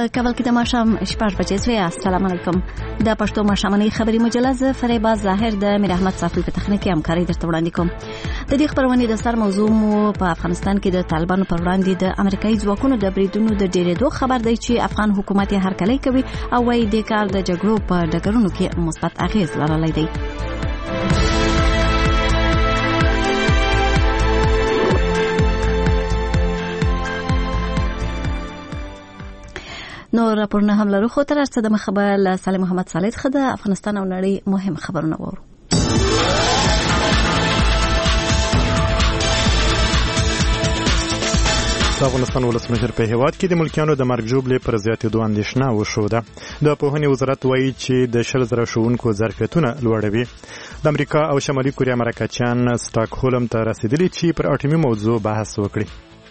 په کابل کې د ماښام 6 بجې شوې. السلام علیکم. د پښتو ماښامنۍ خبري مجله فریبا ظاهر د میر احمد صافی په تخنیکي همکاري درته وړاندې کوم. د دې خبرونې د سر موضوع مو په افغانستان کې د طالبانو پر وړاندې د امریکایي ځواکونو د بریدونو د ډیرېدو خبر دی چې افغان حکومت یې هرکلی کوي او وايي د کار د جګړو په ډګرونو کې مثبت اغیز لرلی دی. نو راپورونه هم لرو، خو تر څه د مخبر سالم محمد صالح خده افغانستان او نړۍ مهم خبرونه وورو. د افغانستان ولسمشر په هیواد کې د ملکیانو د مرګ ژوبلې پر زیاتېدو اندېښنه وښوده. د پوهنې وزارت وایي چې د 10,000 ښوونکو ظرفیتونه لوړوي. د امریکا او شمالي کوریا مرکچیان سټاکهولم ته رسیدلي چې پر اټومي موضوع بحث وکړي.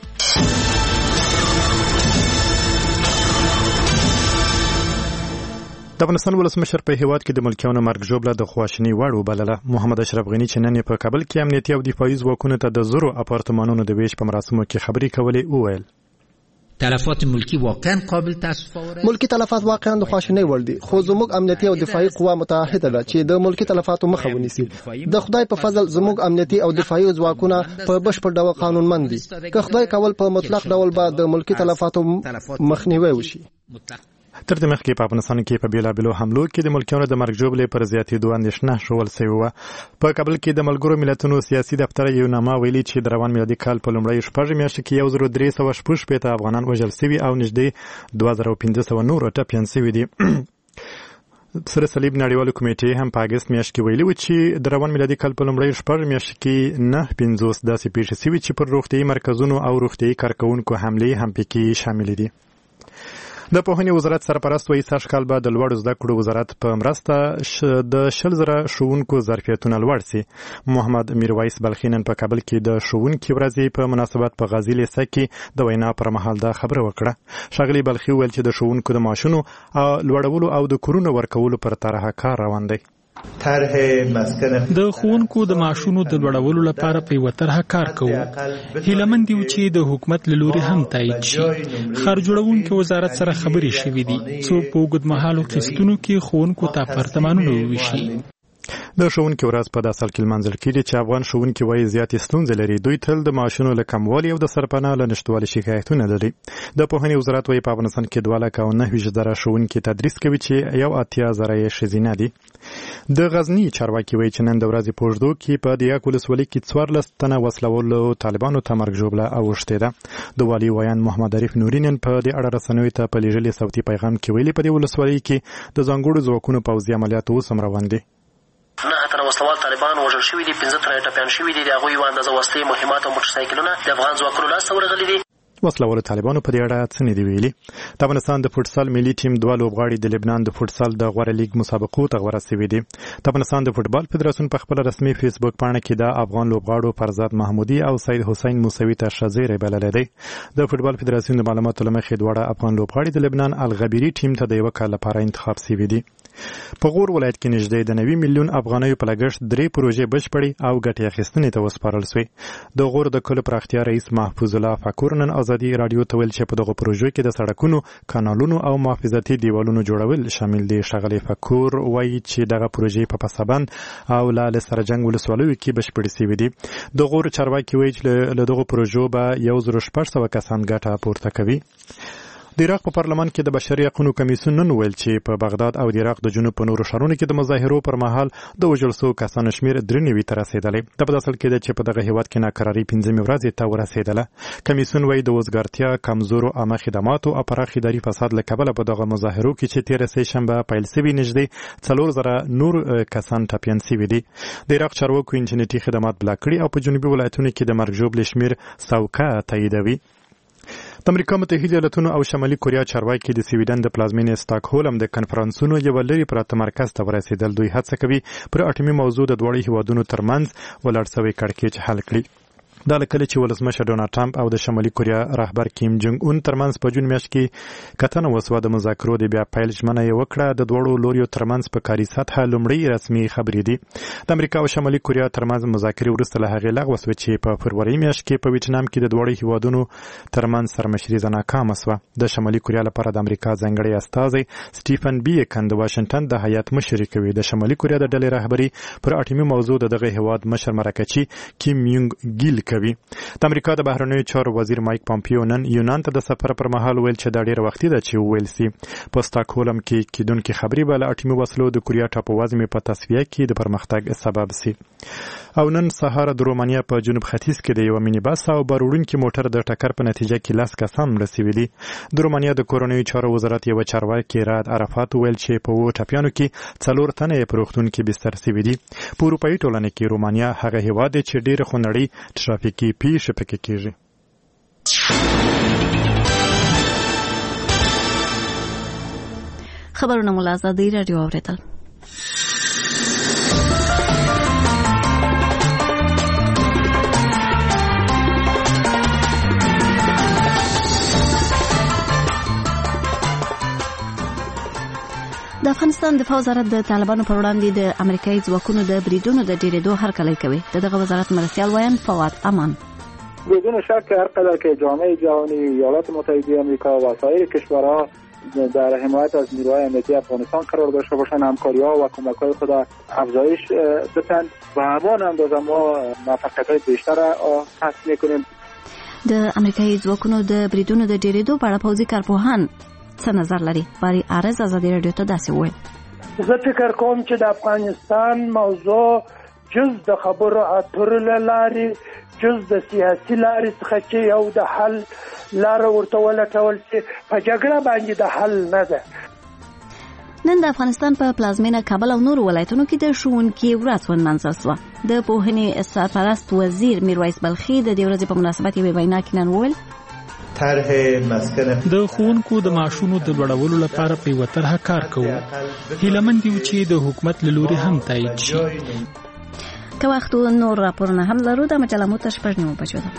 د افغانستان ولسمشر په هیواد کې د ملکیانو مرګ ژوبله د خواشینۍ وړ وبلله. محمد اشرف غني چې نن په کابل کې امنیتي او دفاعي ځواکونو ته د زرو اپارتمانونو د ویش په مراسمو کې خبرې کولې وویل تلفات ملکی واقعا قابل تاسف وره. ملکی تلفات واقعا د خواشینۍ وړ دي، خو زموږ امنیتي او دفاعي قوا متحده ده چې د ملکی تلفاتو مخه ونیسي. د خدای په فضل زموږ امنیتي او دفاعي ځواکونه په بشپړ ډول قانونمند دي. که خدای کول په مطلق ډول به د ملکی تلفاتو مخنیوي وشي. تر دې مخکې په افغانستان کې په بیلابیلو حملو کې د ملکیانو د مرګ ژوبلې پر زیاتېدو اندېښنه ښوول سوې وه. په کابل کې د ملګرو ملتونو سیاسي دفتر یو نامه ویلي چې د روان میلادي کال په لومړۍ 6 میاشتو کې 1316 افغانان وژل سوي او نږدې 2500 نور ټپیان سوي دي. سره صلیب نړیوالو کمیټې هم په اګست میاشت کې ویلي و چې د روان میلادي کال په لومړۍ 6 میاشتو کې 950 داسې پیښې سوي چې پر روغتیايي مرکزونو او روغتیايي کارکوونکو حملې هم پکې شامل دي. د پوهنې وزارت سرپرست وایي سږ کال به د لوړو زده کړو وزارت په مرسته د 10,000 ښوونکو ظرفیتونه لوړ سي. محمد میرویس بلخي نن په کابل کې د ښوونکي ورځې په مناسبت په غازي لیسه کې د وینا پر مهال دا خبره وکړه. ښاغلي بلخي وویل چې د ښوونکو د معاشونو لوړولو او د کورونو ورکولو پر طرحه کار روان دی. د ښوونکو د معاشونو د لوړولو لپاره په یوه طرحه کار کوو. هیله مند یو چې د حکومت له لوري هم تایید شي. ښار جوړونکي وزارت سره خبرې شوې دي څو په اوږدمهالو قسطونو کې ښوونکو ته اپارتمانونه وویشي. د ښوونکي ورځ په داسې حال کې لمانځل کېږي چې افغان ښوونکي وایي زیاتې ستونزې لري. دوی تل د معاشونو له کموالي او د سرپناه له نشتوالي شکایتونه لري. د پوهنې وزارت وایي په افغانستان کې 2,09,000 ښوونکي تدریس کوي چې 80,000 یې ښځینه دي. د غزني چارواکي وایي چې نن د ورځې په اوږدو کې په دیاک ولسوالۍ کې 14 تنه وسلوالو طالبانو ته مرګ ژوبله اوښتې ده. د والي ویان محمد عارف نوري نن په دې اړه رسنیو ته په لیږلي صوتي پیغام کې ویلي په دې ولسوالۍ کې د ځانګړو ځواکونو پوځي عملیات اوس هم روان دي. 9 تنه وسلوال طالبان وژل شوي دي، 15 تنه ټپیان شوي دي. د هغوی یوه اندازه وسلې، مهمات او موټرسایکلونه د افغان ځواکونو لاسته ورغلي دي. وسلوالو طالبانو په دې اړه څه نه دي ویلي. د افغانستان د فوټسال ملي ټیم 2 لوبغاړي د لبنان د فوټسال د غوره لیګ مسابقو ته غوره سوي دي. د افغانستان د فوټبال فدراسیون په خپل رسمي فیسبوک پاڼه کې د افغان لوبغاړو فرزاد محمودي او سید حسین موسوي ته ښه زیری بللی دی. د فوټبال فدراسیون د معلوماتو له مخې دواړه افغان لوبغاړي د لبنان الغبیري ټیم ته د 1 کال لپاره انتخاب سوي دي. په غور ولایت کې نږدې د 90 میلیون افغانیو په لګښت 3 پروژې بشپړې او ګټې اخیستنې ته وسپارل شوې. د غور د کلو پراختیا رئیس محفوظ الله فکور نن ازادي رادیو ته ویل چې په دغه پروژو کې د سړکونو، کانالونو او محافظتي دیوالونو جوړول شامل دي. ښاغلي فکور وایي چې دغه پروژې په پسابند او لال سرجنګ ولسوالیو کې بشپړې شوې دي. د غور چارواکي وایي چې له دغه پروژو به 1600 کسان ګټه پورته کوي. د عراق په پارلمان کې د بشري حقوقو کمیسیون نن ویل چې په بغداد او د عراق د جنوب په نورو ښارونو کې د مظاهرو پر مهال د وژل شوو کسانو شمېر 93 ته رسېدلی. دا په داسې حال کې ده چې په دغه هېواد کې ناکراري 5 ورځې ته ورسېدله. کمیسیون وایي د وزګارتیا، کمزورو عامه خدماتو او پراخ اداري فساد له کبله په دغه مظاهرو کې چې تېره سهشنبه پیل شوي نږدې 4,000 نور کسان ټپیان شوي دي. د عراق چارواکو انټرنیټي خدمات بلاک کړي او په جنوبي ولایتونو کې د مرګ ژوبلې شمېر 100 تاییدوي. د امریکا متحده ایالاتونو او شمالي کوریا چارواکي د سویډن د پلازمینې سټاکهولم د کنفرانسونو یو لري پراته مرکز ته ورسېدل. دوی هڅه کوي پر اټومي موضوع د دواړو هیوادونو ترمنځ ولاړ شوی کړکېچ حل کړي. دا لکه چې ولسمشر ډونالد ټرمپ او د شمالي کوریا رهبر کیم جونګ اون ترمنځ په جون میاشت کې کتنه وسوه د مذاکرو د بیا پیل ژمنه یې وکړه. د دوړو لوریو ترمنځ په کاري سطحه لومړی رسمي خبرې دي. د امریکا او شمالي کوریا ترمنځ مذاکرې وروسته له هغې لغوه شوې چې په فروری میاشت کې په ویتنام کې د دوړو هیوادونو ترمنځ سرمشریزه ناکامه شوه. د شمالي کوریا لپاره د امریکا ځانګړی استازی سټیفن بیکن د واشنگټن د هیات مشري کوي. د شمالي کوریا د ډلې رهبري پر اټومي موضوع دغه هیواد مشر مرکچي کیم یونګ ګیل کوي. د امریکا د بهرنیو چارو وزیر مایک پامپیو نن یونان ته د سفر پر مهال ویل چې دا ډېر وختي ده چې وویل سي په سټاکهولم کې کېدونکې خبرې به له اټومي وسلو د کوریا ټاپووزمې په تصفیه کې د پرمختګ سبب سي. او نن سهار د رومانیا په جنوب ختیځ کې د یو مینی بس او باروړونکي موټر د ټکر په نتیجه کې 10 کسان مړه شوي دي. د رومانیا د کورنیو چارو وزارت یو چارواکي راد عرفات ویل چې په وو ټپیانو کې 4 تنه یې په روغتون کې بستر شوي دي. په اروپایي ټولنه کې رومانیا هغه هیواد دی چې ډېر خونړۍ ټرافیکي پیښې پکې کېږي. خبرونه مو له ازادۍ راډیو اورېدل. د افغانستان دفاع وزارت د طالبانو پر وړاندې د امریکایي ځواکونو د بریدونو د ډېرېدو هرکلی کوي. دغه وزارت مرستیال ویان فواد امان بدون شک هر قدر که جامعه جهانی، ایالات متحده آمریکا و سایر کشورها در حمایت از نیروهای امنیتی افغانستان قرار داشته باشند، همکاری‌ها و کمک‌های خود افزایش بدن و همان اندازه ما موفقیت‌های بیشتر حاصل می‌کنیم. د امریکایي ځواکونو د بریدونو د ډېرېدو په اړه پوځي کارپوهان څه نظر لري؟ باری عارض ازادي رادیو ته داسې وویل: زه فکر کوم چې د افغانستان موضوع جز د خبرو اترو له لارې، جز د سیاسي لارې څخه چې یو د حل لاره ورته ولټول شي، په جګړه باندې د حل نه ده. نن د افغانستان په پلازمینه کابل او نورو ولایتونو کې د ښوونکي ورځ ونمانځل شوه. د پوهنې سرپرست وزیر میرویس بلخي د دې ورځې په مناسبت یوې وینا کې نن وویل: د ښوونکو د معاشونو د لوړولو لپاره په یوه طرحه کار کوو. هیلهمند یو چې د حکومت له لوري هم تایید شي. که وخت نور راپورونه هم لرو. د مجله مو تر 6 بجو ده.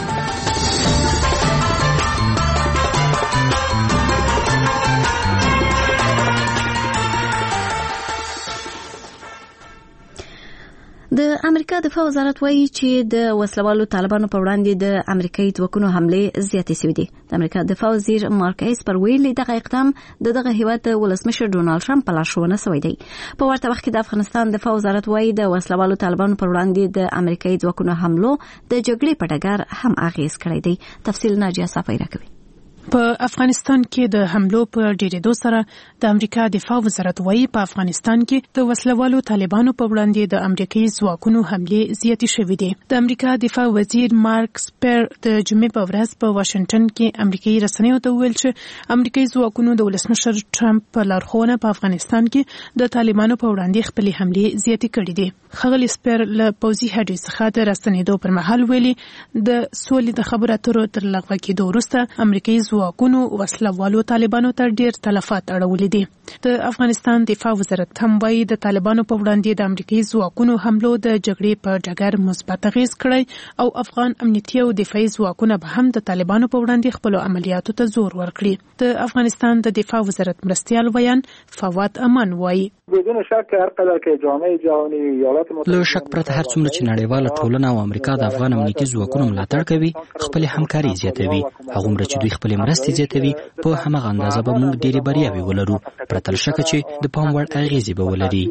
د امریکا دفاع وزارت وایي چې د وسلوالو طالبانو پر وړاندې د امریکایي ځواکونو حملې زیاتې شوې دي. د امریکا دفاع وزیر مارک ایسپر ویلي دغه اقدام دغه هیواد د ولسمشر ډونالد ټرمپ په لارښوونه شوی دی. په ورته وخت کې د افغانستان دفاع وزارت وایي د وسلوالو طالبانو پر وړاندې د امریکایي ځواکونو حملو د جګړې په ډګر هم اغیز کړی دی. تفصیل ناجیه صافی راکوي. په افغانستان کې د حملو په ډېرېدو سره د امریکا دفاع وزارت وایي په افغانستان کې د وسلوالو طالبانو په وړاندې د امریکایي ځواکونو حملې زیاتې شوې دي. د امریکا دفاع وزیر مارک سپر د جمعې په ورځ په واشنگټن کې امریکایي رسنیو ته وویل چې امریکایي ځواکونو د ولسمشر ټرمپ په لارښوونه په افغانستان کې د طالبانو په وړاندې خپلې حملې زیاتې کړې دي. ښاغلي سپر له پوځي هډې څخه د راستنېدو پر مهال ویلي د سولې د خبرو اترو تر لغوه کېدو وروسته امریکایي ځواکونو وسلوالو طالبانو ته ډېر تلفات اړولي دي. د افغانستان دفاع وزارت هم وایي د طالبانو په وړاندې د امریکایي ځواکونو حملو د جګړې په ډګر مثبت اغېز کړی او افغان امنیتي او دفاعي ځواکونه به هم د طالبانو په وړاندې خپلو عملیاتو ته زور ورکړي. د افغانستان د دفاع وزارت مرستیال ویان فواد امان وایي: بدون شک هر قدر که جامعه جهانی، ایالات متحده، له شک پرته هر څومره چې نړیواله ټولنه او امریکا د افغان امنیتي ځواکونو ملاتړ کوي، خپل همکاري زیاتوي. هغومره چې دوی خپل مرستې زیاتوي، په همغه اندازه به موږ ډېرې بریاوې ولرو، پرته له شکه چې د پام وړ اغېزې به ولري.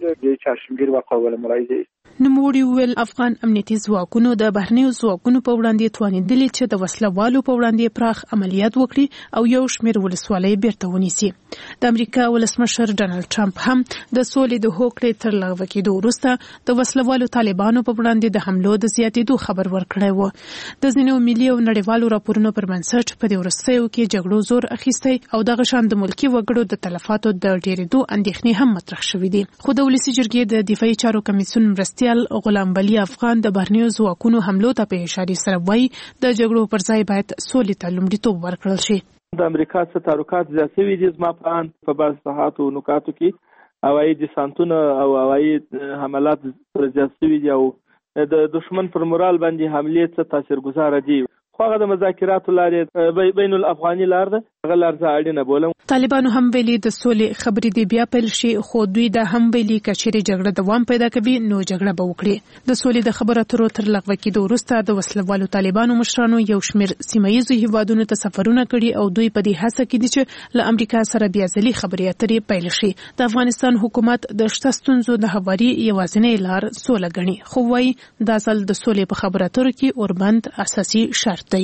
نوموړي وویل افغان امنیتي ځواکونو د بهرنیو ځواکونو په وړاندې توانېدلي چې د وسلوالو په وړاندې پراخ عملیات وکړي او یو شمېر ولسوالۍ بیرته ونیسي. د امریکا ولسمشر ډونالد ټرمپ هم د سولې د هوکړې تر لغوه کېدو وروسته د وسلوالو طالبانو په وړاندې د حملو د زیاتېدو خبر ورکړی و. د ځینو ملي او نړیوالو راپورونو پر بنسټ په دې وروستیو کې جګړو زور اخیستی او دغه شان د ملکي وګړو د تلفاتو د ډېرېدو اندېښنې هم مطرح شوې دي. خو د ولسي جرګې د دفاعي چارو کمیسیون مرستیال غلام ولی افغان د بهرنیو ځواکونو حملو ته په اشارې سره وایي د جګړو پر ځای باید سولې ته لومړیتوب ورکړل شي. د امریکا څخه تحرکات زیات شوي دي زما په اند په بعض ساحاتو او نقاطو کې هوایي دسانتونه او هوایي حملات زیات شوي دي او د دشمن پر مورال باندې حملې څه تاثیرګذار دي. خو هغه د مذاکراتو لارې بین الافغاني لار ده، هغه لار زه اړینه بولم. طالبانو هم ویلي د سولې خبرې دی بیا پیل شي، خو دوی دا هم ویلي کچېرې جګړه دوام پیدا کوي نو جګړه به وکړي. د سولې د خبرو اترو تر لغوه کېدو وروسته د وسلوالو طالبانو مشرانو یو شمېر سیمه ییزو هیوادونو ته سفرونه کړي او دوی په دې هڅه کې دي چې له امریکا سره بیا ځلي خبرې اترې پیل شي. د افغانستان حکومت د شته ستونزو د هواري یوازینۍ لار سوله ګڼي، خو وايي دا ځل د سولې په خبرو اترو کې اوربند اساسي شرط دی.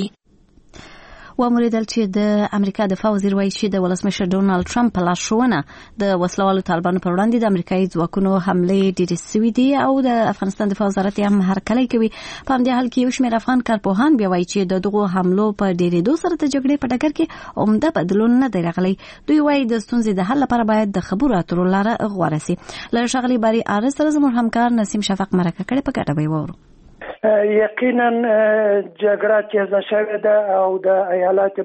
وموریدل چې د امریکا دفاع وزیر وایي چې د ولسمشر ډونالد ټرمپ په لارښوونه د وسلوالو طالبانو پر وړاندې د امریکایي ځواکونو حملې ډېرې سوي دي او د افغانستان دفاع وزارت هم هرکلی کوي. په همدې حال کې یو شمېر افغان کارپوهان بیا وایي چې د دغو حملو په ډېرېدو سره د جګړې په ډګر کې عمده بدلون نه دی راغلی. دوی وایي د ستونزې د حل لپاره باید د خبرو اترو لاره غوره سي. له ښاغلي باري آرس سره زموږ همکار نسیم شفق مرکه کړې، په ګډه به یې واورو. یقینا جګړه چې شوې ده او د ایالات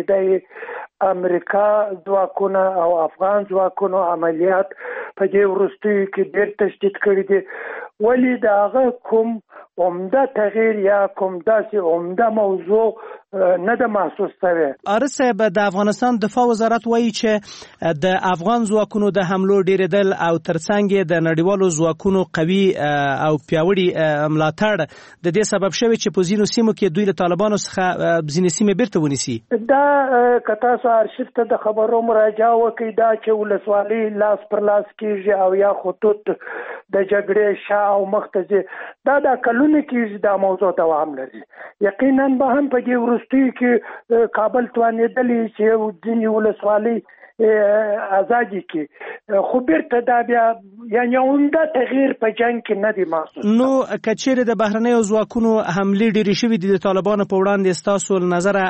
متحده امریکا ځواکونه او افغان ځواکونو عملیات په دې وروستیو کې ډېر تشدید کړی دي. ولی دا هغه کوم عمده تغییر یا کوم داسې عمده موضوع نه ده محسوس شوی. آرس صاحب، د افغانستان دفاع وزارت وایي چې د افغان ځواکونو د حملو ډیریدل او ترڅنګ د نړیوالو ځواکونو قوي او پیاوړي ملاتړ د دې سبب شوی چې په ځینو سیمو کې دوی له طالبانو څخه ځینې سیمې بیرته ونیسي. دا که تاسو آرشیف ته د خبرو مراجعه وکړئ، دا چې ولسوالي لاس پر لاس کېږي او یا خطوط د جګړې شا او مختزي دا کلونه کېږي دا موضوع دوام لري. یقینا به هم په دې وروستیو کې کابل توانېدلی چې ځینې ولسوالۍ ازادي کې، خو بیرته دا بیا یعنی عمده تغییر په جنګ کې نه دی محسوس. نو کچېرې د بهرنیو ځواکونو حملې ډېرې شوې دي د طالبانو په وړاندې، ستاسو له نظره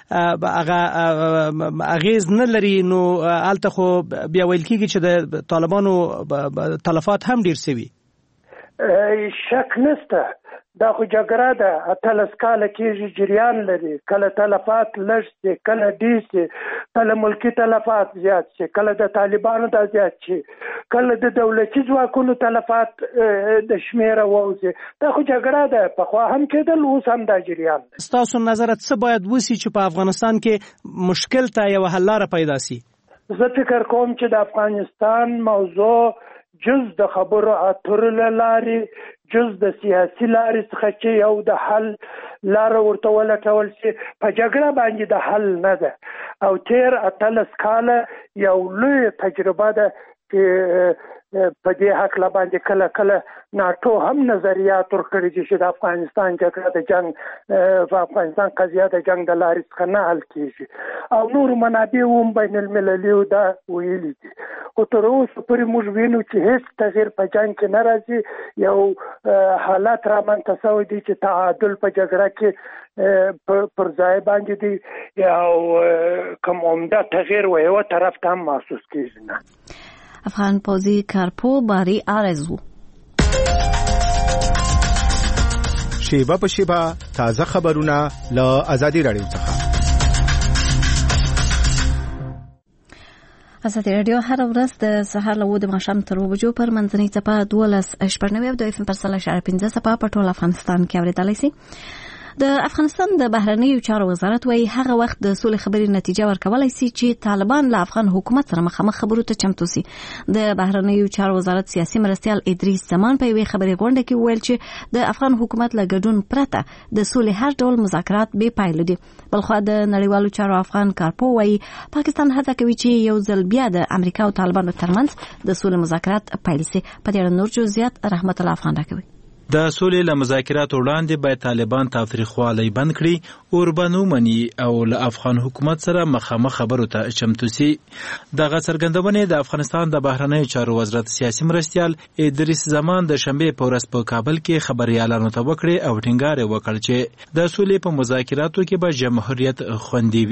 هغه اغېز نه لري، نو هلته خو بیا ویل کېږي چې د طالبانو تلفات هم ډېر سوي. شک نشته، دا خو جګړه ده، 18 کاله کېږي جریان لري، کله تلفات لږ شي، کله ډېر شي، کله ملکي تلفات زیات شي، کله د طالبانو دا زیات شي، کله د دولتي ځواکونو تلفات د شمیره ووځي. دا خو جګړه ده، پخوا هم کېدل، اوس هم دا جریان ده. ستاسو نظر څه باید وشي چې په افغانستان کې مشکل ته یوه حل لاره پیدا شي؟ زه فکر کوم چې د افغانستان موضوع جز د خبرو اترو له لارې، جز د سیاسي لارې څخه چې یو د حل لاره ورته ولټول شي، په جګړه باندې د حل نه ده. او تیر 18 کاله یو لوی تجربه ده چې په دې حق باندې کله کله ناټو هم نظریات ورکړي چې د افغانستان جګړه د جنگ په افغانستان قضیه د جنگ د لارې څخه نه حل کیږي او نور منابع هم بین المللي دا ویلي دي. خو تر اوسه پورې موږ وینو چې هیڅ تغییر په جنگ کې نه راځي. یو حالت رامنځته شوی دی چې تعادل په جګړه کې پر ځای باندې دی او کوم عمده تغییر و یو طرف ته هم محسوس کیږي نه. افغان پوځي کارپو باري آرزو شیبه په شیبه تازه خبرونه له آزادي رادیو څخه. آزادي رادیو هر ورځ د سهار له 9 ماښام تر 2 بجو پر منځنۍ څپه 12.9 او د FM پر 3.15 څپه په ټول افغانستان کې اورېدلای شي. د افغانستان د بهرنیو چارو وزارت وايي هغه وخت د سولې خبرې نتیجه ورکولای شي چې طالبان له افغان حکومت سره مخامخ خبرو ته چمتو شي. د بهرنیو چارو وزارت سیاسي مرستیال ادریس زمان په یوې خبري غونډه کې ویل چې د افغان حکومت له ګډون پرته د سولې هر ډول مذاکرات بې پایله دي. بلخو د نړیوالو چارو افغان کارپو وايي پاکستان هڅه کوي چې یو ځل بیا د امریکا او طالبانو ترمنځ د سولې مذاکرات پیل شي. په دې اړه نور جزئیات رحمت الله افغان راکوي. د سولې له مذاکراتو وړاندې باید طالبان تاوتریخوالی بند کړي، اوربانو مني او له افغان حکومت سره مخامخ خبرو ته چمتو سي. دغه څرګندونې د افغانستان د بهرنیو چارو وزارت سیاسي مرستیال ادریس زمان د شنبې په ورځ په کابل کې خبريالانو ته وکړې او ټینګار وکړ چې د سولې په مذاکراتو کې به جمهوریت خوندي وي.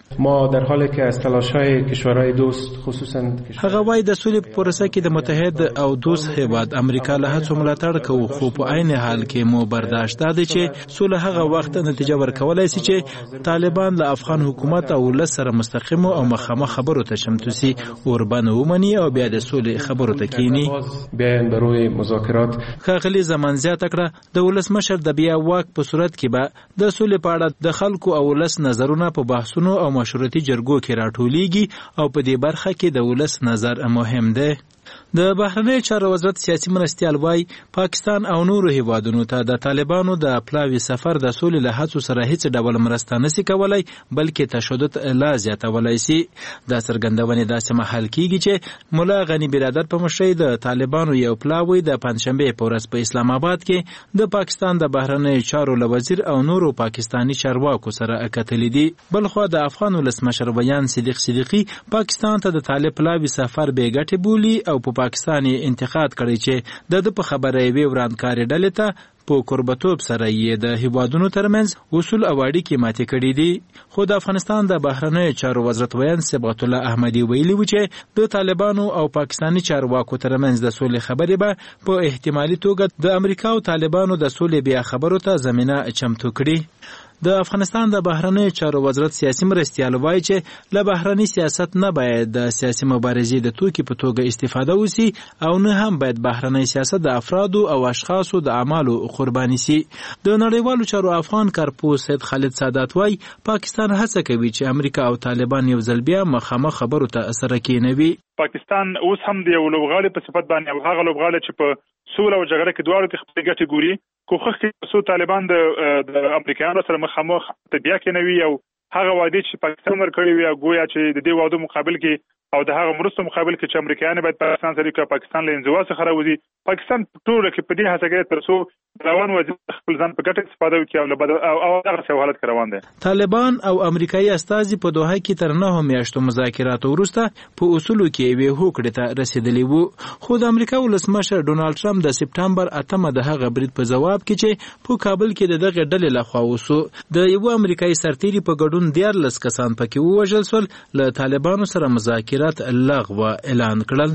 ما در حالی که از تلاش‌های کشورهای دوست خصوصا هغه وایي د سولې په پروسه کې د متحد او دوست هیواد امریکا له هڅو ملاتړ کوو، خو په عین حال کې مو برداشت دی چې سوله هغه وخت نتیجه ورکولای شي چې طالبان له افغان حکومت او ولس سره مستقیم او مخامخ خبرو ته چمتو شي، اوربان ومني او بیا د سولې خبرو ته کینی. بیان بروي مذاکرات خاغلی زمان زیات کړه د ولسمشر د بیا واک په صورت کې به د سولې په اړه د خلکو او ولس نظرونه په بحثونو او مشورتي جرګو کې راټولیږي او په دې برخه کې د ولس نظر مهم دی. د بهرنی چارو وزارت سیاسي مرستیال وای پاکستان او نورو هیوادونو ته د طالبانو د پلاوی سفر د سولې له هڅو سره هیڅ ډول مرسته نشي کولای، بلکې تشدد لا زیاتولای شي. دا څرګندونه داسې محل کیږي چې مولا غنی برادر په مشرۍ د طالبانو یو پلاوی د پنځشنبه په ورځ په اسلام آباد کې د پاکستان د بهرنی چارو وزیر او نورو پاکستانی چارواکو سره اکتلې دي. بلخو د افغان ولسمشر بیان صدیقی پاکستان ته د طالب پلاوی سفر به ګټه بولی او په پاکستاني انتقاد کړی چې د په خبره وی ورانکاري ډلې ته په قربتوب سره یې د هیوادونو ترمنځ اصول او اړیکې ماتې کړې دي. خو د افغانستان د بهرنی چارو وزارت ویان صبغت الله احمدي ویلي و چې د طالبانو او پاکستاني چارواکو ترمنځ د سولې خبرې به په احتمالي توګه د امریکا او طالبانو د سولې بیا خبرو ته زمينه چمتو کړي. د افغانستان د بهرنی چارو وزارت سیاسي مرستیال وایي چې له بهرنی سیاست نه باید د سیاسي مبارزې د توکي په توګه استفاده وسی او نه هم باید بهرنی سیاست د افرادو او اشخاصو د اعمالو قرباني سي. د نړیوالو چارو افغان کارپوس سید خالد سادات وایي پاکستان هڅه کوي چې امریکا او طالبان یو ځل بیا مخامخ خبرو ته سره کېنوي. پاکستان اوس هم د یو لوبغاړي په صفت باندې او هغه لوبغاړي چې په سوله او جګړه کې دواړو کې خپل ګټې ګوري، کوښښ کوي چې طالبان د امریکایانو سره مخامخ بیا کېنوي او هغه وعده چې پاکستان ورکړي وي گویا چې د دې وعده مقابل کې او د هغه مرستو مقابل کې چې امریکایان باید پاکستان سره کې پاکستان له انزوا څخه راوځي. پاکستان ټول کې په دې هڅه کوي ترڅو روان وضعیت خپل ځان په ګټه استفاده وکړي او هغه څه حالت روان دي. طالبان او امریکایي استازي په دوحه کې تر 9 میاشتو مذاکرات وروسته په اصولو کې وی هوکړه ته رسیدلی وو، خو د امریکا ولسمشر ډونالد ټرمپ د سپټمبر 8 د هغه برید په جواب کې چې په کابل کې دغه ډلې لخوا وسو د یو امریکایي سرتیري په ګډون 14 کسان پکې ووژل شول، له طالبانو سره مذاکرات لغوه اعلان کړل.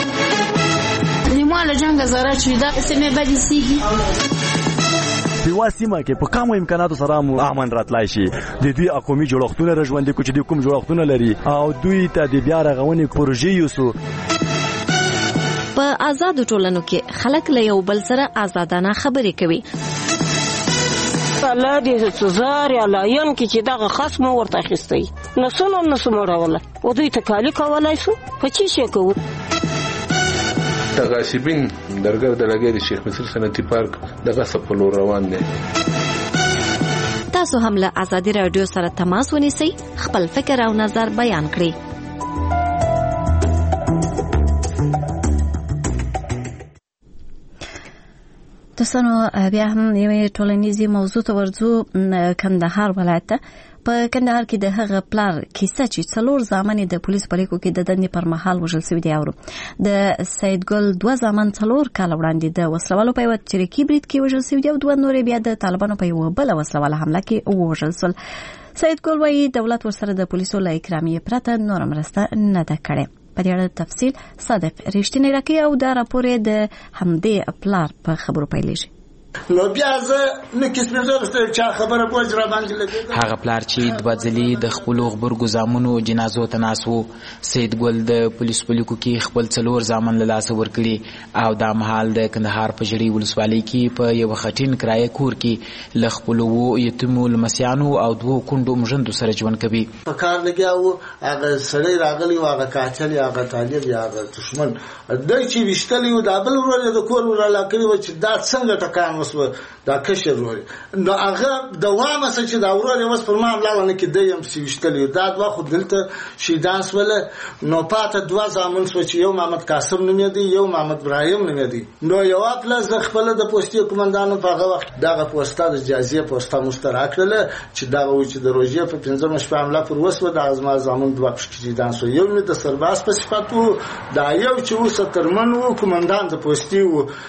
نیمه جنگ زاره چې دا سمې بدې سیږي په واسمه کې په کوم امکاناتو سره مو امن راتلای شي. د دوی اقومي جوړښتونه رژوندې کوي چې د کوم جوړښتونه لري او دوی ته د بیا رغونې پروژې یوسو. په آزاد ټولنو کې خلک له یو بل سره آزادانه خبرې کوي. الله دې سزار یا لاین کې چې دغه خصم ورته اخیستی نسو مړوله او دوی تکالی کولای شو په چی شي کوو. تغاسبین درګر د لګي د شیخ مصر صنعتي پارک دغه سپلو روان دي. تاسو هم له آزادي رادیو سره تماس ونیسئ، خپل فکر او نظر بیان کړئ. تاسو بیا هم یوې ټولنیزې موضوع ته ورځو. کندهار ولایت په کندهار کې د هغه پلار کیسه چې 4 زامن د پولیس په لیکو کې د دندې پر مهال وژل شوی دی. د سید ګل 2 زامن 4 کال وړاندې د وسلوالو په یو چریکي برید کې وژل شوی دی او 2 نور بیا د طالبانو په یو بل وسلواله حمله کې وژل شول. سید ګل وايي دولت ورسره د پولیسو له اکرامیې پرته نور مرسته نه ده کړې. په دې اړه تفصیل صادق رښتینی راکړي او دا راپور د همدې پلار په خبرو پیلېږي. نو بیا زه نو کیسه چا خبره بوج را باندې لګیږي. هغه پلار چې د بدزلی د خپل غبرګو زامنو جنازو ته ناسو سید ګل د پولیس پلیکو کې خپل 4 زامن له لاس ورکړي او د مهال د کندهار په جړی ولسوالۍ کې په یو خټین کرایه کور کې ل خپل وو یتیمو لمسیانو او 2 کندو مجندو سره ژوند کوي. په کار لګیاو هغه سړی راغلی او هغه قاتل یا هغه طالب یا هغه دشمن د چې وشتلی او د بل ورته د کور ولا کوي چې دا څنګه ټکان دا کشر وري نو هغه دوامه چې دا ورور اوس پر ما لاونه کې دیم سويشتلی دا دوا خو دلته شیدانس ول نو پاته 2 زامن چې یو محمد قاسم نوم دی یو محمد ابراهيم نوم دی. نو یو خپل ز خپل د پوسټي کمانډانو په هغه وخت دغه پوسټه د جازیه پوسټه مشترک کړل چې دا و چې د روزي په 15 شپه حمله پر وسو د ازما زامن 2 شیدانس یو نه د سرباز په صفاتو دا یو چې وسه ترمن وو کمانډان د پوسټي وو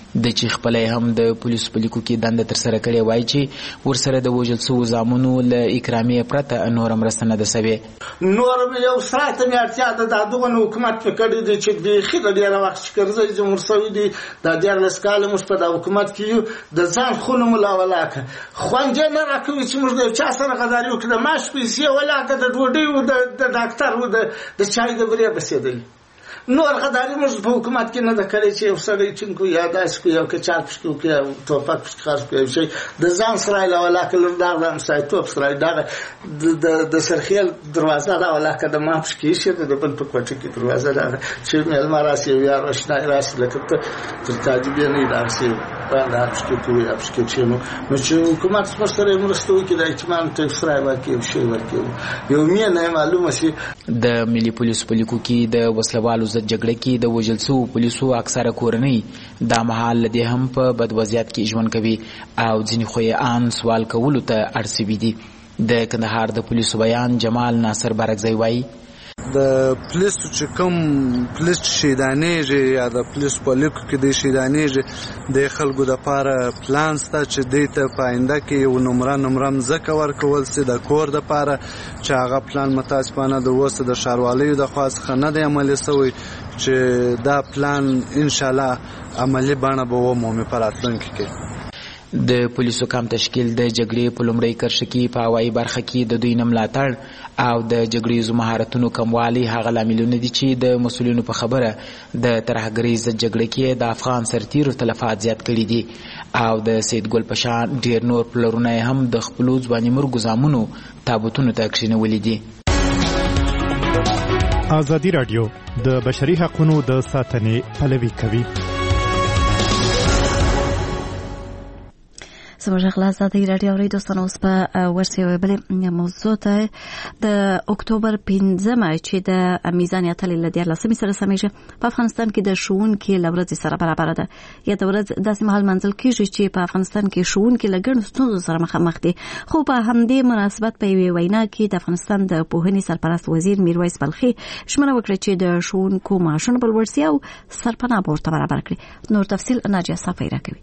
د چې خپل هم د پولیس په لیکو کې دنده تر سره کړې وای چې ورسره د وژل شوو زامنو له اکرامي پرته نور مرسته نه ده سوې. نور یو ساعت مې اړتیا ده د دغه حکومت په کړی دی چې د خیر ډیر وخت چې کرزي جمهور سوي دي د ډیر لسکاله مش په حکومت کې د ځان خونو ملا ولاکه خوانجه نه راکوي چې موږ د چا سره غداري وکړه ماش پیسې ولاکه د ډوډۍ او د ډاکټر او د چای د بری بسیدل نور غداري موږ په حکومت کې نه د کړی چې وسړی چنکو یاداش کو یو کې چار پښتو کې توپک پښ خاص کوي شي د ځان سره لا ولاکه لږ دا سایتوب سره دا د سرخیل دروازه دا ولاکه د ماپش کې شه د بل په کوټه کې دروازه دا چې مل مراسي یا راشنا راسي لکه تر تاجبه نه راسي دا چې کوي چې نو چې حکومت سره مرستو کې د اجتماع ته سره ورکړي شي ورکړي یو مې نه معلومه شي. د ملي پولیس په لیکو کې د وسلوالو ضد جګړه کې د وژل شوو پولیسو اکثره کورنۍ دا مهال لدی هم په بد وضعیت کې ژوند کوي او ځینې خو یې ان سوال کولو ته اړ شوي دي. د کندهار د پولیسو بیان جمال ناصر بارکزی وایي د پولیسو چې کوم پولیس شیدانېږي یا د پولیسو په لیکو کې د شیدانېږي د خلکو دپاره پلان سته چې دوی ته په آینده کې یو نمره مځکه ورکول سي د کور دپاره چې هغه پلان متاسفانه د اوسه د ښاروالۍ د خوا څخه نه دی عملي سوی چې دا پلان انشاءالله عملي بڼه به ومومي په راتلونکي کې. د پولیسو کم تشکیل د جګړې په لومړۍ کرښه کې په هوایي برخه کې د دوی نه ملاتړ او د جګړیزو مهارتونو کموالی هغه لاملونه دي چې د مسؤلینو په خبره د ترهګرۍ ضد جګړه کې د افغان سرتیرو تلفات زیات کړي دي او د سید ګل په شان ډیر نور پلرونه هم د خپلو ځواني مرګو زامنو تابوتونو ته کښینولي دي. ازادي راډیو د بشري حقوقو د ساتنې پلوي کوي. زموږ خلاص ازادي راډیو ری دوستانو اوس په ورسې بلې موضوع ته د اکتوبر 15 چې د میزان اتل له 14 سره سمېږي په افغانستان کې د ښوونکو لورځ سره برابر ده. یا د ورځ داسې مهال منځل کېږي چې په افغانستان کې ښوونکو لګړو ستونزو سره مخامخ دي. خو په همدې مناسبت په یوې وینا کې د افغانستان د پوهنې سرپرست وزیر میرویس بلخي شمنه وکړه چې د ښوونکو معاشونه بل ورسي او سرپناه ورته برابر کړي. نور تفصیل ناجیه صافی راکوي.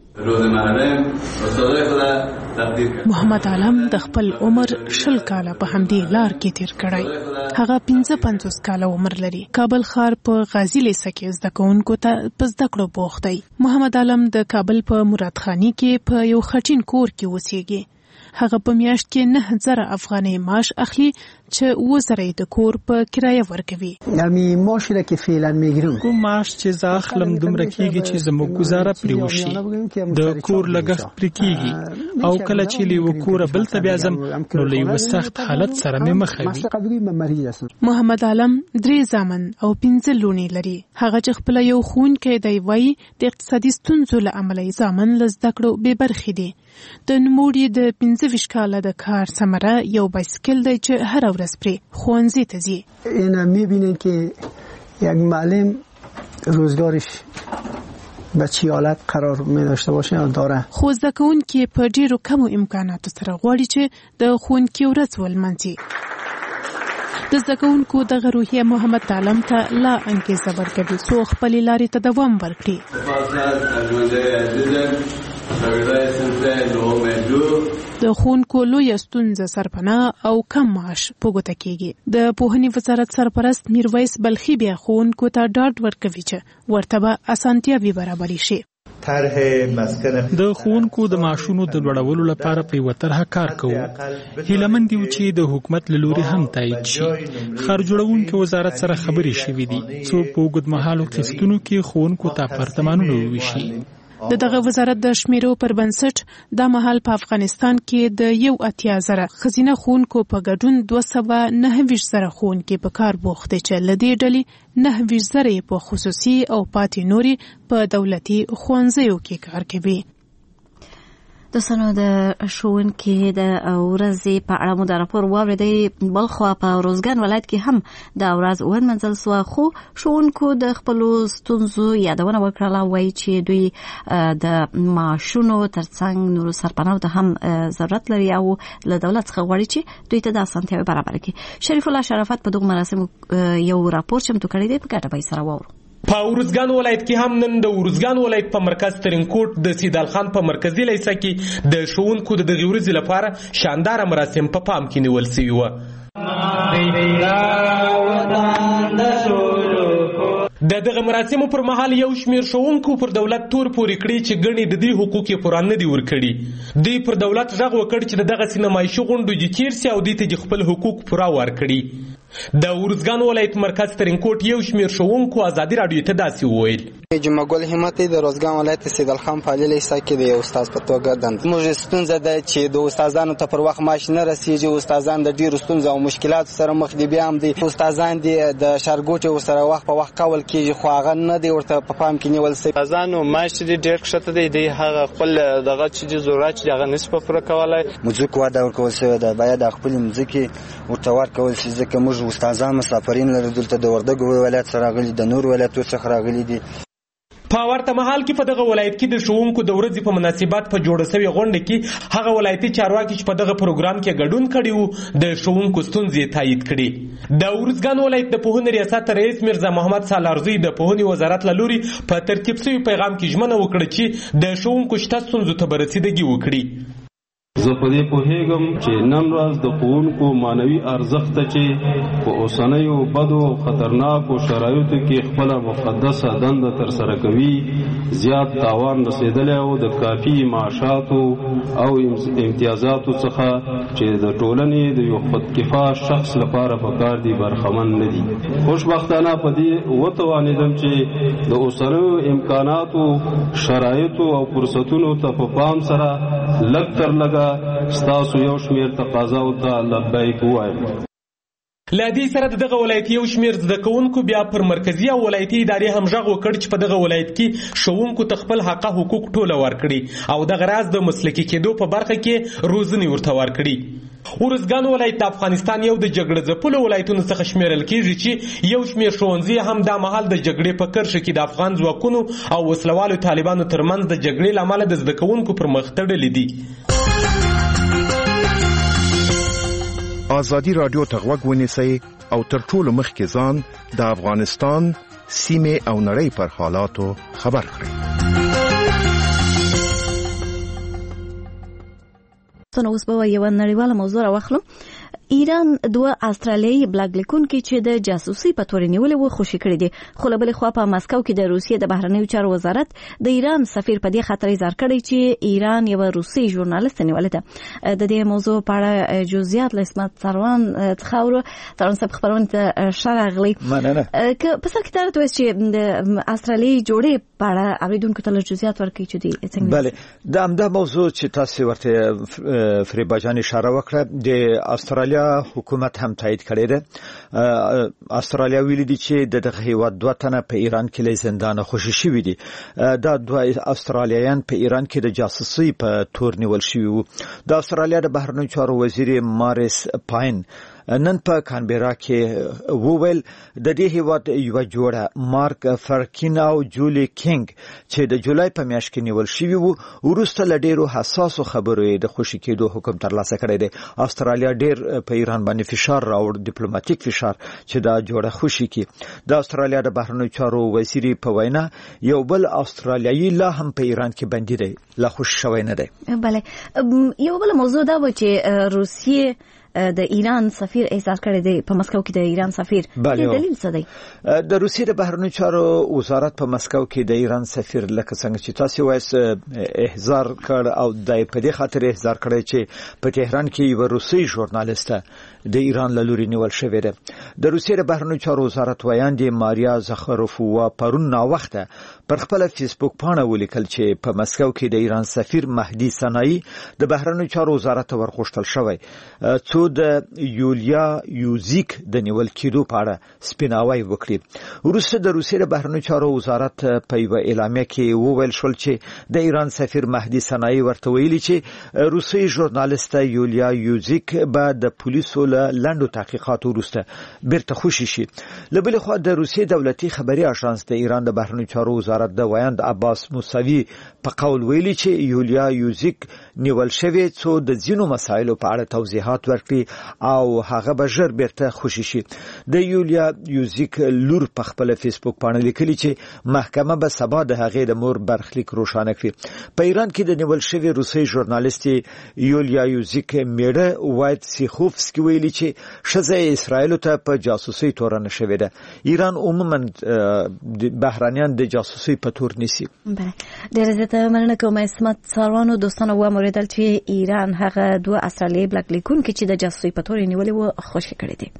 محمد عالم د خپل عمر 20 کاله په همدې لار کې تیر کړی. هغه 55 کاله عمر لري. کابل ښار په غازی لیسه کې زده کوونکو ته په زده کړو بوخت دی. محمد عالم د کابل په مرادخانی کې په یو خټین کور کې اوسېږي. هغه په میاشت کې 9000 افغانۍ معاش اخلي چې 2000 د کور په کرایه ورکوي. همین معاشی را که فعلا میگیرم کوم معاش چې زه اخلم دومره کېږي چې زموږ گزاره پرې وشي. د کور لګښت پرې کېږي او کله چې له یو کوره بل ته بیا ځم نو له یو سخت حالت سره مې مخ وي. محمد عالم 3 زامن او 15 لوڼې لري. هغه چې خپل یو ښوونکی دی وایي د اقتصادي ستونزو له امله زامن له زده کړو بې برخې دي. د نوموړي د 25 کاله د کار ثمره یو بایسکل دی چې هر ورځ پرې ښوونځي ته ځي. اینا میبینین که یک معلم روزگارش به چی حالت قرار می داشته باشه یا داره. خو زده کوونکي په ډیرو کمو امکاناتو سره غواړي چې د ښوونکي ورځ ولمانځي. د زده کوونکو دغه روحیه محمد عالم ته لا انګیزه ورکوي څو خپلې لارې ته دوام ورکړي. د ښوونکو لویه ستونزه سرپناه او کم معاش په ګوته کېږي. د پوهنې وزارت سرپرست میرویس بلخي بیا ښوونکو ته ډاډ ورکوي چې ورته به اسانتیاوې برابرې شي. د ښوونکو د معاشونو د لوړولو لپاره په یوه طرحه کار کوو. هیلهمند یو چې د حکومت له لوري هم تایید شي. ښار جوړونکي وزارت سره خبرې شوې دي څو په اوږدمهالو قسطونو کې ښوونکو ته اپارتمانونه وویشي. د دغه وزارت د شمیرو پر بنسټ دا مهال په افغانستان کې د 80,000 ښځینه ښوونکو په ګډون 229,000 ښوونکي په کار بوخت دي چې له دې ډلې 9,000 په خصوصي او پاتې نوري په دولتي ښوونځیو کې کار کوي. د سنو د ښوونکي د ورځې په اړه مو د راپور واورېدی. بلخوا په روزګان ولایت کې هم د ورځ ونمنځل سوه خو ښوونکو د خپلو ستونزو یادونه وکړله. وایي چې دوی د معاشونو ترڅنګ نورو سرپناهو ته هم ضرورت لري او له دولت څخه غواړي چې دوی ته د اسانتیاوې برابر کړي. شریف الله شرافت په دغو مراسمو یو راپور چمتو کړی دی په ګډه به یې سره واورو. په ارزګان ولایت کې هم نن د ارزګان ولایت په مرکز ترینکوټ د سیدال خان په مرکزی لیسه کې د ښوونکو د دغې ورځې لپاره شانداره مراسم په پام کې نیول سوي وو. د دغه مراسمو پر مهال یو شمېر ښوونکو پر دولت تور پورې کړي چې ګڼې د دوی حقوق یې پوره نه دي ورکړي. دوی پر دولت غږ وکړ چې د دغسې نمایشي غونډو دې تېر سي او دوی ته دې خپل حقوق پوره ورکړي. د ارزګان ولایت مرکز ترینکوټ یو شمېر ښوونکو ازادي راډیو ته داسې وویل. جمعه ګل همتي د ارزګان ولایت سیدال خان په عالی لیسه کې د یو استاد په توګه دنده. موږ ستونزه ده چې د استادانو ته پر وخت معاش نه رسیږي. استادان د ډیرو ستونزو او مشکلاتو سره مخ دي. بیا هم دي استادان دي د شارګوټي ورسره وخت په وخت کول کېږي خو هغه نه دی ورته په پام کې نیول سوی. استادانو معاش دي ډیر کښته دی. د هغه خپل دغه چې ضرورت دي هغه نسبه پوره کولای. مځکه وعده ورکول سوی ده باید خپل مځکه ورته ورکول شي ځکه موږ استادان مسافرین لرو دلته د وردګو ولایت سره راغلي د نور ولایتونو څخه راغلي دي. په ورته مهال کې په دغه ولایت کې د ښوونکو د ورځې په مناسبت په جوړه سوې غونډه کې هغه ولایتي چارواکي چې په دغه پروګرام کې ګډون کړي وو د ښوونکو ستونزې تایید کړي. د ارزګان ولایت د پوهنې ریاست رئیس میرزا محمد سالارزوی د پوهنې وزارت له لوري په ترتیب سوي پیغام کې ژمنه وکړه چې د ښوونکو شته ستونزو ته به رسیدګي وکړي. زه په دې پوهیږم چې نن ورځ د ښوونکو معنوي ارزښت چې په اوسنیو بدو او خطرناکو شرایطو کې خپله مقدسه دنده ترسره کوي زیات تاوان رسېدلی او د کافي معاشاتو او امتیازاتو څخه چې د ټولنې د یو خودکفا شخص لپاره پکار دي برخمن نه دي. خوشبختانه په دې وتوانېدم چې د اوسنیو امکاناتو شرایطو او فرصتونو ته په پام سره لږ تر لږه ستاسو یو شمېر تقاضاو ته لبیک ووایم. له دې سره دغه ولایت یو شمېر زده کوونکو بیا پر مرکزي او ولایتي ادارې هم غږ وکړ چې په دغه ولایت کې ښوونکو ته خپل حقوق ټوله ورکړي او دغه راز د مسلکي کېدو په برخه کې روزنې ورته ورکړي. ارزګان ولایت د افغانستان یو د جګړه ځپلو ولایتونو څخه شمیرل کېږي چې یو شمېر ښوونځي هم دا مهال د جګړې په کرښه کې د افغان ځواکونو او وسلوالو طالبانو ترمنځ د جګړې له امله د زده کوونکو پر مخ تړلي دي. ازادي راډیو ته غوږ ونیسئ او تر ټولو مخکې ځان د افغانستان سیمې او نړۍ پر حالاتو خبر کړئ. اوس به یو نړیواله موضوع راوخلو. ایران دوه استرالیایي بلاګ لیکونکي چې د جاسوسي په تور نیولې وو خوشي کړي دي. خو له بلې خوا په مسکو کې د روسیې د بهرنیو چارو وزارت د ایران سفیر په دې خاطر اظهار کړی چې ایران یو روسي ژورنالیست نیولې ده. د دې موضوع په اړه جزئیات له اسمت سروان تخاورو ترن سب خبرونه ته شراغلي. که په څه کې درته وایي چې د استرالیایي جوړې په اړه اوریدونکو ته جزئیات ورکړي چې دي څنګه. بله د همدا موضوع چې تاسو ورته فریباجان اشاره وکړه د استرالیا حکومت هم تایید کړی دی. استرالیا ویلي دي چې دغه هیواد دوه تنه په ایران کې له زندان خوشي شوي دي. دا دوه استرالیایان په ایران کې د جاسوسي په تور نیول شوي وو. د استرالیا د بهرنیو چارو وزیر ماریس پاین نن په کانبرا کې وویل د دې هیواد یو جوړه مارک فرکین او جولی کینګ چې د جولای په میاشت کې نیول شوی وو ورسته له ډیرو حساسو خبرو د خوشي کېدو حکم ترلاسه کړی دی. استرالیا ډیر په ایران باندې فشار راوړ ډیپلوماټیک فشار چې دا جوړه خوشي کی. د استرالیا د بهرنیو چارو وزیر په وینا یو بل استرالیایي لا هم په ایران کې بندي دی لا خوش شوی نه دی. بله یو بل موضوع دا و چې روسیې د ایران سفیر احضار کړی دی په مسکو کې د ایران سفیر. دلیل څه دی؟ د روسیې د بهرنیو چارو وزارت په مسکو کې د ایران سفیر لکه څنګه چې تاسو وایي احضار کړ او د په دې خاطر احضار کړی چې په تهران کې یو روسي ژورنالیست د ایران له لوري نیول شوی دی. د روسیې د بهرنیو چارو وزارت ویاندې ماریا زخروفوا پرون ناوخته پر خپل فیسبوک پاڼه ولیکل چې په مسکو کې د ایران سفیر مهدي سنایی د بهرنیو چارو وزارت ورغوښتل شوی څو د یولیا یوزیک د نیول کېدو په اړه سپیناوی وکړي. وروسته د روسیې د بهرنیو چارو وزارت په یو اعلامیه کې وویل شول چې د ایران سفیر مهدي سنایی ورته ویلي چې روسي ژورنالیست یولیا یوزیک به د پولیسو له لنډو تحقیقاتو وروسته بیرته خوشي شي. له بلې خوا د روسیې دولتي خبري اژانس د ایران د بهرنیو چارو وزارت وزارت د ویاند عباس موسوي په قول ویلي چې یولیا یوزیک نیول شوی څو د ځینو مسایلو په اړه توضیحات ورکړي او هغه به ژر بیرته خوشی شي. د یولیا یوزیک لور په خپل فیسبوک باندې لیکلي چې محکمه به سبا د هغې د مور برخلیک روښانه کړي. په ایران کې د نیول شوی روسي ژورنالیست یولیا یوزیک میړه وایت سیخوفسکی ویلي چې ښځه اسرائیل ته په جاسوسي تورنه شوې ده. ایران عموما بهرانيان د جاسوسي په تور نیسي. ډېر زیاته مننه کوم اسمت سالوانو. دوستانو و موریدل چې ایران هغه دوه استرالیایي بلک لیکونکي چې د جاسوسي په تور نیولې و خوشی کړی دي.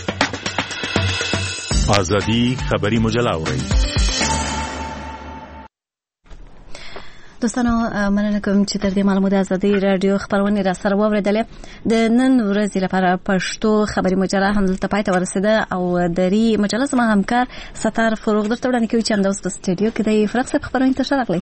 ازادي خبري مجله اوري. دوستانو مننه کوم چې تر دې معلومات ازادي رادیو خبرونه را سره واوریدلې. د نن ورځې لپاره پښتو خبري مجله هم دلته پای ته ورسېده او دري مجله زما همکار ستار فروغ درته وړاندې کوي چې همدا اوس په سټوډیو کې د فراغ صاحب خبرونه ته راغلي.